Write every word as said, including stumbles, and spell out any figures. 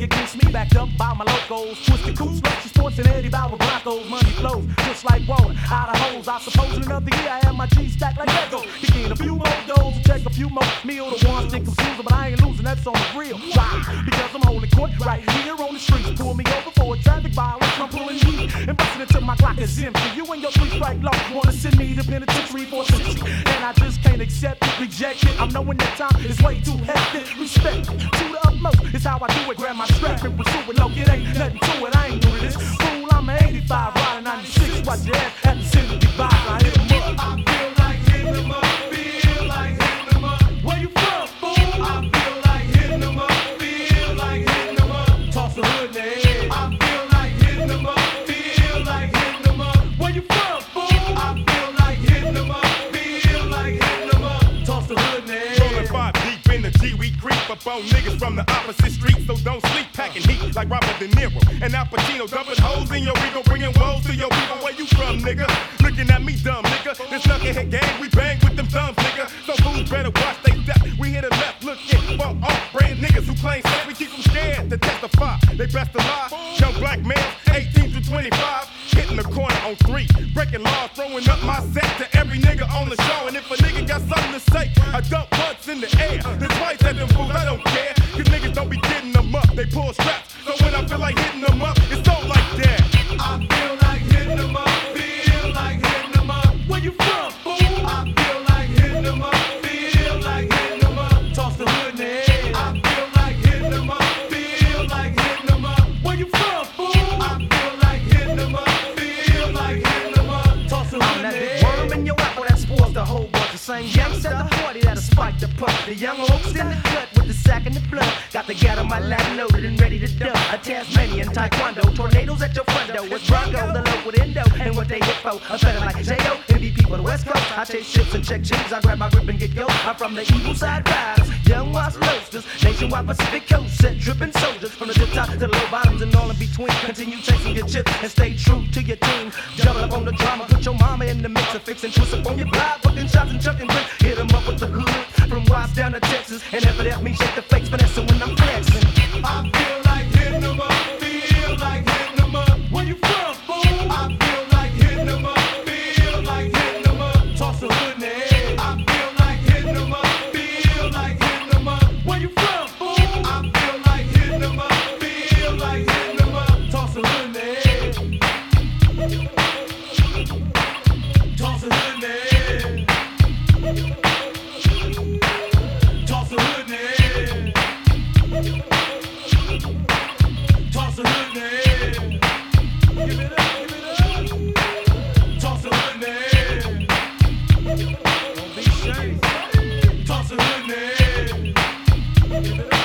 against me, backed up by my locals. Twisted Coops, Luxury Sports, and Eddie Bauer Broncos. Money flows just like water out of holes. I suppose in another year I have my G stacked like Lego. Kicking a few more goals to take a few more meals. The ones think I'm losing, but I ain't losing. That's on the real. Why? Because I'm holding court right here on the streets. Pull me over for a traffic violation. I'm pulling heat and busting into my Glock is empty. You and your three strike law wanna send me to penitentiary for sixty, and I just can't accept it, reject it. I'm knowing that time is way too hectic. Respect it to the utmost. It's how I do it. Grab my strap and pursue it. No, it ain't nothing to it. I ain't new to this. Fool, I'm an eighty-five, riding ninety-six. Watch your ass at the city divide. I hit 'em up. I feel like hitting 'em up. Feel like hitting 'em up. Where you from, fool? I feel like hitting 'em up. Feel like hitting 'em up. Toss the hood in the head. I feel like hitting 'em up. Feel like hitting 'em up. Where you from, fool? I feel like hitting 'em up. Feel like hitting 'em up. Toss the hood in the head. Rolling five deep in the G, we creep up on niggas from the opposite street, so don't sleep packing heat like Robert De Niro and Al Pacino, dumping hoes in your ego, bringing woes to your people. Where you from, nigga? Looking at me, dumb nigga. This knucklehead gang, we bang with them thumbs, nigga. So fools better watch they step. We hit a left, looking for off-brand niggas who claim sex. We keep them scared to testify. They best to lie. Young black males, eighteen to twenty-five, hitting the corner on three, breaking laws, throwing up my set to every nigga on the show. And if a nigga got something to say, I dump once in the air, then twice at them fools. I don't care, cause niggas don't be getting them up. They pull straps, so when I feel like hitting them up, it's all like that. I feel like hitting 'em up. Feel like hitting 'em up. Where you from, fool? I feel like hitting 'em up. Feel like hitting 'em up. Toss the hood in the head. I feel like hitting 'em up. Feel like hitting 'em up. Where you from, fool? I feel like hitting 'em up. Feel like hitting 'em up. Toss the hood I'm in that the big head. worm in your apple that spoils the whole bunch. The same youngster at the party that'll spike the puck. The young oaks in the cut with the sack and the blood. Got the gat on my lap loaded and ready to dump. A Tasmanian taekwondo, tornadoes at your front door. It's Bronco, the local endo, and what they hit for. I'm better like J O, M V P for the West Coast. I chase ships and check cheese. I grab my grip and get go. I'm from the evil side riders, young West Loasters, nationwide Pacific Coast, set dripping soldiers from the tip top to the low bottoms and all in between. Continue chasing your chips and stay true to your team. Double up on the drama, put your mama in the mix, fix and twist up on your block, booking shots and chucking bricks. Hit 'em up with the hood from Watts down to Texas, and F it F me shake the fakes, finessing when I'm flexing. I feel like hitting 'em up. Feel like hitting 'em up. Where you from, fool? I feel like hitting 'em up. Feel like hitting 'em up. Toss the hood in the head. I feel like hitting 'em up. Feel like hitting 'em up. Where you from, fool? I feel like hitting 'em up. Feel like hitting 'em up. Toss the hood in the head. Toss the hood in the head. Toss the hood in the head. Toss the hood in the head. Give it up, give it up. Toss the hood in the head. Don't be ashamed. Toss the hood in the head. Give it up.